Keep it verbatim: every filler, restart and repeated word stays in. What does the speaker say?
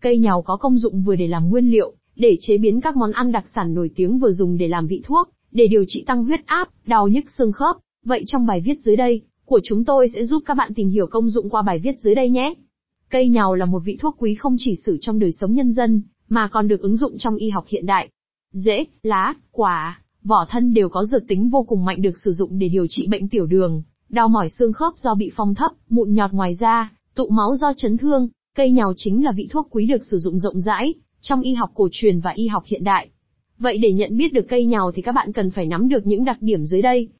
Cây nhàu có công dụng vừa để làm nguyên liệu, để chế biến các món ăn đặc sản nổi tiếng, vừa dùng để làm vị thuốc, để điều trị tăng huyết áp, đau nhức xương khớp. Vậy trong bài viết dưới đây, của chúng tôi sẽ giúp các bạn tìm hiểu công dụng qua bài viết dưới đây nhé. Cây nhàu là một vị thuốc quý không chỉ sử trong đời sống nhân dân, mà còn được ứng dụng trong y học hiện đại. Rễ, lá, quả, vỏ thân đều có dược tính vô cùng mạnh, được sử dụng để điều trị bệnh tiểu đường, đau mỏi xương khớp do bị phong thấp, mụn nhọt ngoài da, tụ máu do chấn thương. Cây nhàu chính là vị thuốc quý được sử dụng rộng rãi trong y học cổ truyền và y học hiện đại. Vậy để nhận biết được cây nhàu thì các bạn cần phải nắm được những đặc điểm dưới đây.